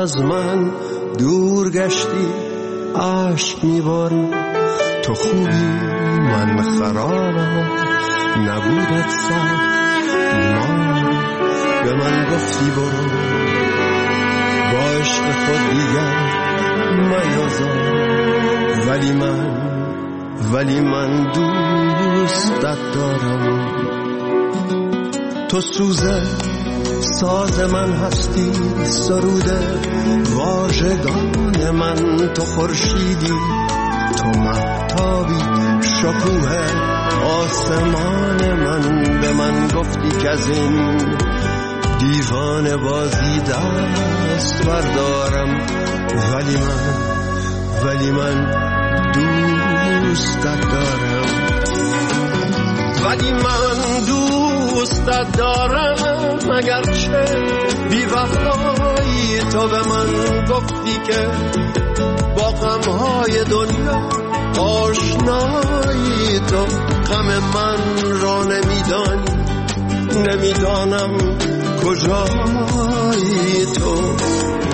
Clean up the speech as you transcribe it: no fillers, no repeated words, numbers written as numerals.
از من دور گشتی عشق میباری. تو خوبی من خرابم، نبودت سخت ما به من گفتی برو، با عشق خود دیگر میازار. ولی من دوستت دارم. تو سوزه ساز من هستی، سروده واژگان من. تو خورشیدی، تو مهتابی، شکوه آسمان من. به من گفتی که از این دیوانه بازی دست بردارم. ولی من دوستت دارم. دوستت دارم اگرچه بی وفایی. تو به من گفتی که با غمهای دنیا آشنایی. تو غم من را نمیدانی، نمیدانم کجایی. تو